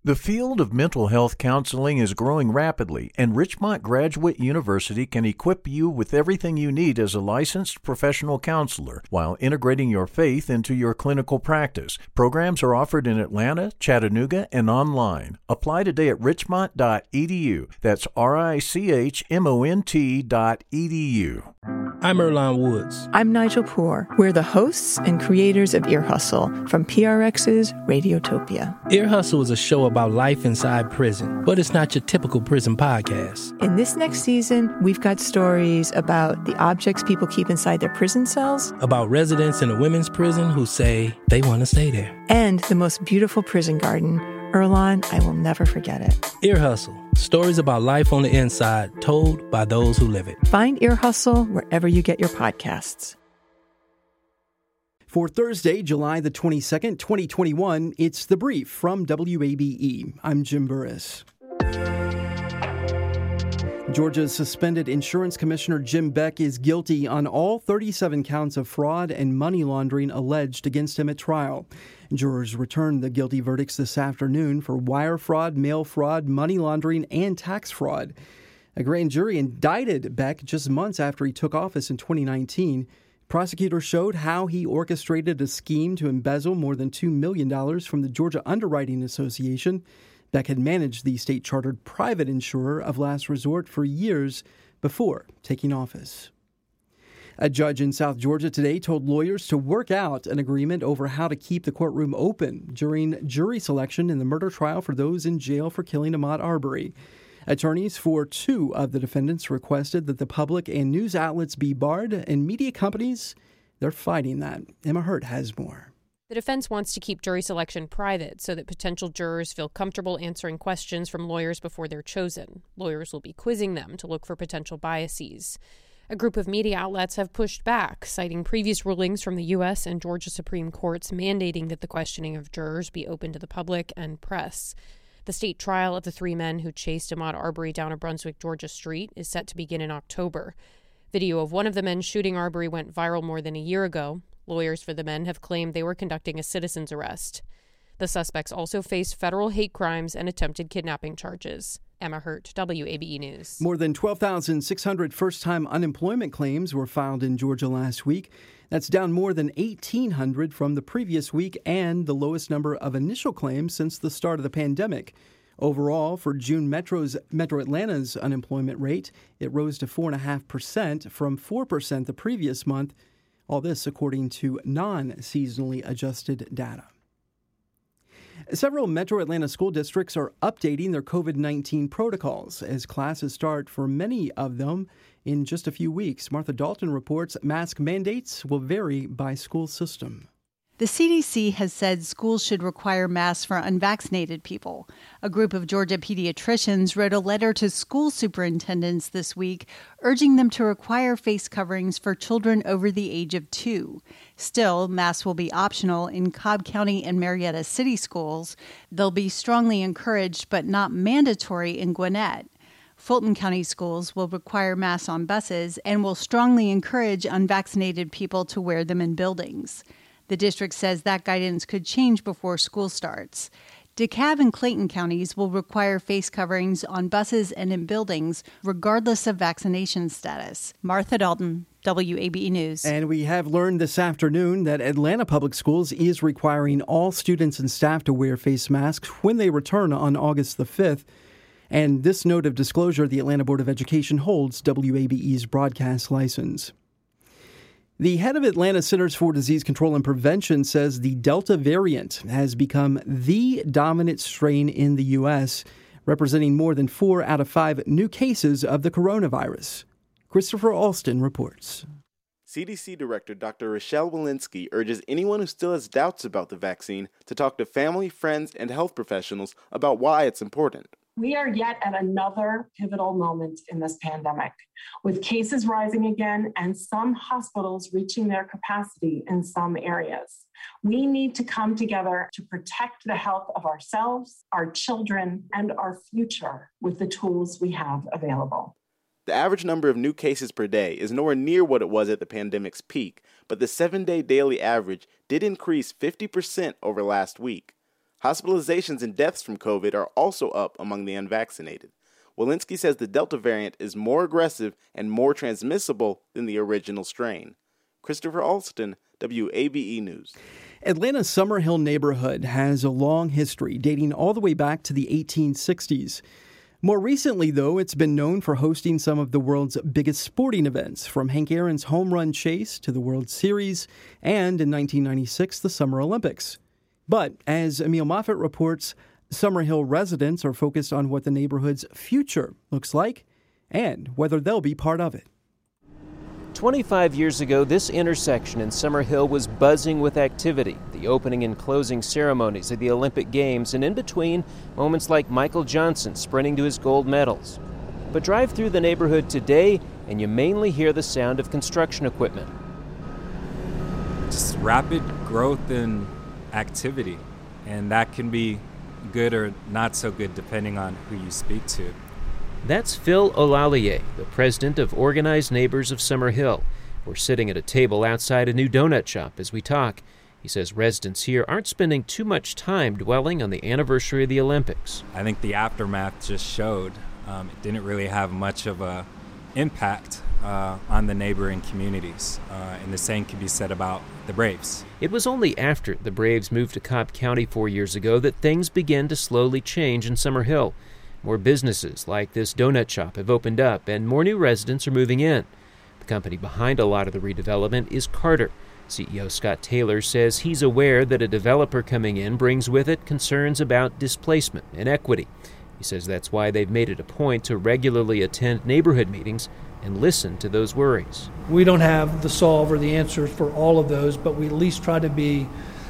The field of mental health counseling is growing rapidly, and Richmont Graduate University can equip you with everything you need as a licensed professional counselor while integrating your faith into your clinical practice. Programs are offered in Atlanta, Chattanooga, and online. Apply today at richmont.edu. That's richmont.edu. I'm Earlonne Woods. I'm Nigel Poor. We're the hosts and creators of Ear Hustle from PRX's Radiotopia. Ear Hustle is a show about life inside prison, but it's not your typical prison podcast. In this next season, we've got stories about the objects people keep inside their prison cells, about residents in a women's prison who say they want to stay there, and the most beautiful prison garden. Earlonne, I will never forget it. Ear Hustle. Stories about life on the inside, told by those who live it. Find Ear Hustle wherever you get your podcasts. For Thursday, July the 22nd, 2021, it's The Brief from WABE. I'm Jim Burris. Georgia's suspended insurance commissioner Jim Beck is guilty on all 37 counts of fraud and money laundering alleged against him at trial. Jurors returned the guilty verdicts this afternoon for wire fraud, mail fraud, money laundering, and tax fraud. A grand jury indicted Beck just months after he took office in 2019. Prosecutors showed how he orchestrated a scheme to embezzle more than $2 million from the Georgia Underwriting Association. Beck had managed the state-chartered private insurer of last resort for years before taking office. A judge in South Georgia today told lawyers to work out an agreement over how to keep the courtroom open during jury selection in the murder trial for those in jail for killing Ahmaud Arbery. Attorneys for two of the defendants requested that the public and news outlets be barred, and media companies, they're fighting that. Emma Hurt has more. The defense wants to keep jury selection private so that potential jurors feel comfortable answering questions from lawyers before they're chosen. Lawyers will be quizzing them to look for potential biases. A group of media outlets have pushed back, citing previous rulings from the U.S. and Georgia Supreme Courts mandating that the questioning of jurors be open to the public and press. The state trial of the three men who chased Ahmaud Arbery down a Brunswick, Georgia street is set to begin in October. Video of one of the men shooting Arbery went viral more than a year ago. Lawyers for the men have claimed they were conducting a citizen's arrest. The suspects also face federal hate crimes and attempted kidnapping charges. Emma Hurt, WABE News. More than 12,600 first-time unemployment claims were filed in Georgia last week. That's down more than 1,800 from the previous week and the lowest number of initial claims since the start of the pandemic. Overall, for June, Metro Atlanta's unemployment rate, it rose to 4.5% from 4% the previous month. All this according to non-seasonally adjusted data. Several Metro Atlanta school districts are updating their COVID-19 protocols as classes start for many of them in just a few weeks. Martha Dalton reports mask mandates will vary by school system. The CDC has said schools should require masks for unvaccinated people. A group of Georgia pediatricians wrote a letter to school superintendents this week urging them to require face coverings for children over the age of 2. Still, masks will be optional in Cobb County and Marietta City schools. They'll be strongly encouraged but not mandatory in Gwinnett. Fulton County schools will require masks on buses and will strongly encourage unvaccinated people to wear them in buildings. The district says that guidance could change before school starts. DeKalb and Clayton counties will require face coverings on buses and in buildings, regardless of vaccination status. Martha Dalton, WABE News. And we have learned this afternoon that Atlanta Public Schools is requiring all students and staff to wear face masks when they return on August the 5th. And this note of disclosure, the Atlanta Board of Education holds WABE's broadcast license. The head of Atlanta Centers for Disease Control and Prevention says the Delta variant has become the dominant strain in the U.S., representing more than 4 out of 5 new cases of the coronavirus. Christopher Alston reports. CDC Director Dr. Rochelle Walensky urges anyone who still has doubts about the vaccine to talk to family, friends, and health professionals about why it's important. We are yet at another pivotal moment in this pandemic, with cases rising again and some hospitals reaching their capacity in some areas. We need to come together to protect the health of ourselves, our children, and our future with the tools we have available. The average number of new cases per day is nowhere near what it was at the pandemic's peak, but the 7-day daily average did increase 50% over last week. Hospitalizations and deaths from COVID are also up among the unvaccinated. Walensky says the Delta variant is more aggressive and more transmissible than the original strain. Christopher Alston, WABE News. Atlanta's Summerhill neighborhood has a long history dating all the way back to the 1860s. More recently, though, it's been known for hosting some of the world's biggest sporting events, from Hank Aaron's home run chase to the World Series and, in 1996, the Summer Olympics. But, as Emil Moffitt reports, Summerhill residents are focused on what the neighborhood's future looks like and whether they'll be part of it. 25 years ago, this intersection in Summerhill was buzzing with activity, the opening and closing ceremonies of the Olympic Games, and in between, moments like Michael Johnson sprinting to his gold medals. But drive through the neighborhood today, and you mainly hear the sound of construction equipment. Just rapid growth in activity, and that can be good or not so good depending on who you speak to. That's Phil Olalier, the president of Organized Neighbors of Summerhill. We're sitting at a table outside a new donut shop as we talk. He says residents here aren't spending too much time dwelling on the anniversary of the Olympics. I think the aftermath just showed it didn't really have much of an impact on the neighboring communities, and the same can be said about the Braves. It was only after the Braves moved to Cobb County 4 years ago that things began to slowly change in Summerhill. More businesses like this donut shop have opened up, and more new residents are moving in. The company behind a lot of the redevelopment is Carter. CEO Scott Taylor says he's aware that a developer coming in brings with it concerns about displacement and equity. He says that's why they've made it a point to regularly attend neighborhood meetings and listen to those worries. We don't have the solve or the answers for all of those, but we at least try to be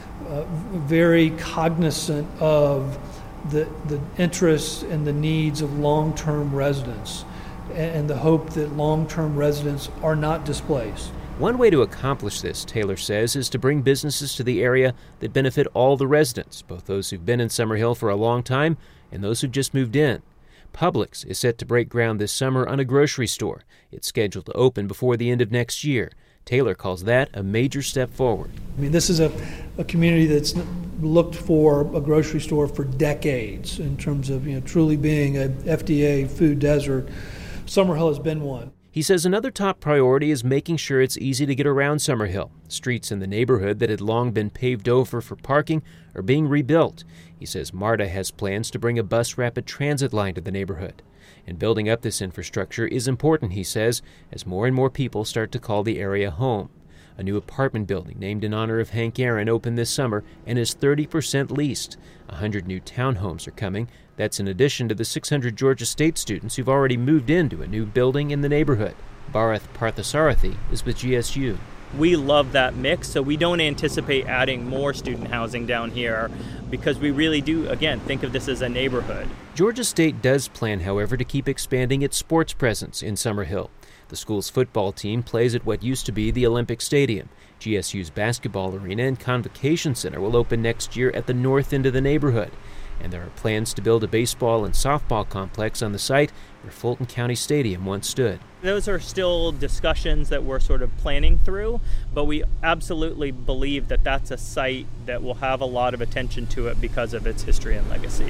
very cognizant of the interests and the needs of long-term residents and the hope that long-term residents are not displaced. One way to accomplish this, Taylor says, is to bring businesses to the area that benefit all the residents, both those who've been in Summerhill for a long time and those who've just moved in. Publix is set to break ground this summer on a grocery store. It's scheduled to open before the end of next year. Taylor calls that a major step forward. I mean, this is a community that's looked for a grocery store for decades in terms of truly being a FDA food desert. Summerhill has been one. He says another top priority is making sure it's easy to get around Summerhill. Streets in the neighborhood that had long been paved over for parking are being rebuilt. He says MARTA has plans to bring a bus rapid transit line to the neighborhood. And building up this infrastructure is important, he says, as more and more people start to call the area home. A new apartment building named in honor of Hank Aaron opened this summer and is 30% leased. 100 new townhomes are coming. That's in addition to the 600 Georgia State students who've already moved into a new building in the neighborhood. Bharath Parthasarathi is with GSU. We love that mix, so we don't anticipate adding more student housing down here because we really do, again, think of this as a neighborhood. Georgia State does plan, however, to keep expanding its sports presence in Summerhill. The school's football team plays at what used to be the Olympic Stadium. GSU's basketball arena and convocation center will open next year at the north end of the neighborhood. And there are plans to build a baseball and softball complex on the site where Fulton County Stadium once stood. Those are still discussions that we're sort of planning through, but we absolutely believe that that's a site that will have a lot of attention to it because of its history and legacy.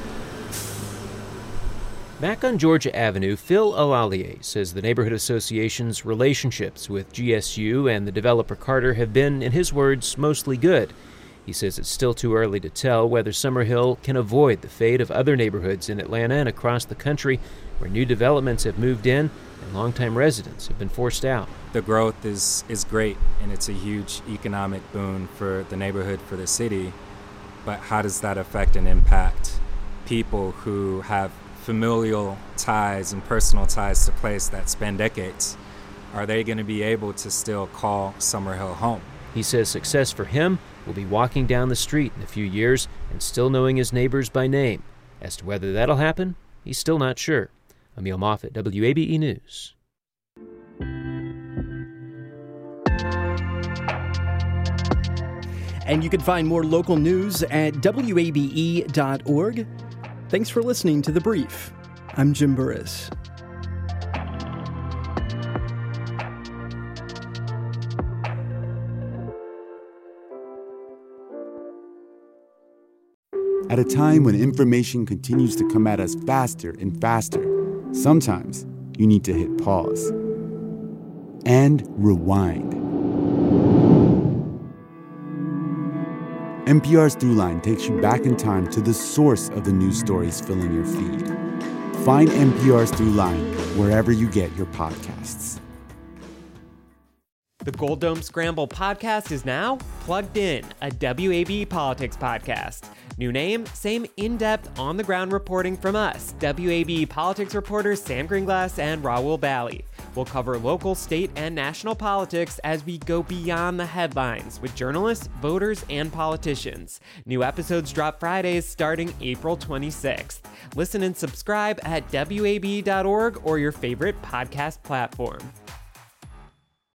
Back on Georgia Avenue, Phil Olalier says the neighborhood association's relationships with GSU and the developer Carter have been, in his words, mostly good. He says it's still too early to tell whether Summerhill can avoid the fate of other neighborhoods in Atlanta and across the country where new developments have moved in and longtime residents have been forced out. The growth is great, and it's a huge economic boon for the neighborhood, for the city. But how does that affect and impact people who have familial ties and personal ties to place that span decades? Are they going to be able to still call Summerhill home? He says success for him will be walking down the street in a few years and still knowing his neighbors by name. As to whether that'll happen, he's still not sure. Emil Moffitt, WABE News. And you can find more local news at WABE.org. Thanks for listening to The Brief. I'm Jim Burris. At a time when information continues to come at us faster and faster, sometimes you need to hit pause and rewind. NPR's Throughline takes you back in time to the source of the news stories filling your feed. Find NPR's Throughline wherever you get your podcasts. The Gold Dome Scramble podcast is now Plugged In, a WAB politics podcast. New name, same in-depth, on-the-ground reporting from us, WAB politics reporters Sam Greenglass and Raul Bally. We'll cover local, state, and national politics as we go beyond the headlines with journalists, voters, and politicians. New episodes drop Fridays starting April 26th. Listen and subscribe at WAB.org or your favorite podcast platform.